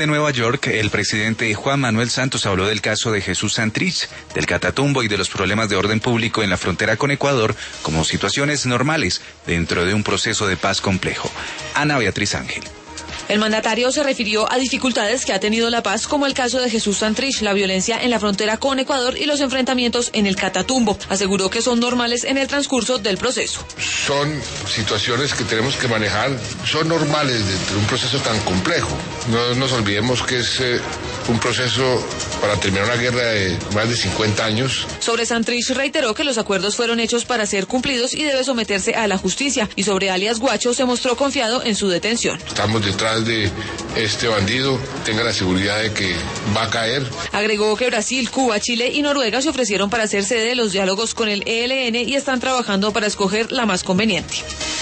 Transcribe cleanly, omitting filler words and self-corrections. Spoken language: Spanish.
De Nueva York, el presidente Juan Manuel Santos habló del caso de Jesús Santrich, del Catatumbo y de los problemas de orden público en la frontera con Ecuador como situaciones normales dentro de un proceso de paz complejo. Ana Beatriz Ángel. El mandatario se refirió a dificultades que ha tenido la paz, como el caso de Jesús Santrich, la violencia en la frontera con Ecuador y los enfrentamientos en el Catatumbo. Aseguró que son normales en el transcurso del proceso. Son situaciones que tenemos que manejar, son normales dentro de un proceso tan complejo. No nos olvidemos que es un proceso para terminar una guerra de más de 50 años. Sobre Santrich reiteró que los acuerdos fueron hechos para ser cumplidos y debe someterse a la justicia. Y sobre alias Guacho se mostró confiado en su detención. Estamos detrás de este bandido, tenga la seguridad de que va a caer. Agregó que Brasil, Cuba, Chile y Noruega se ofrecieron para ser sede de los diálogos con el ELN y están trabajando para escoger la más conveniente.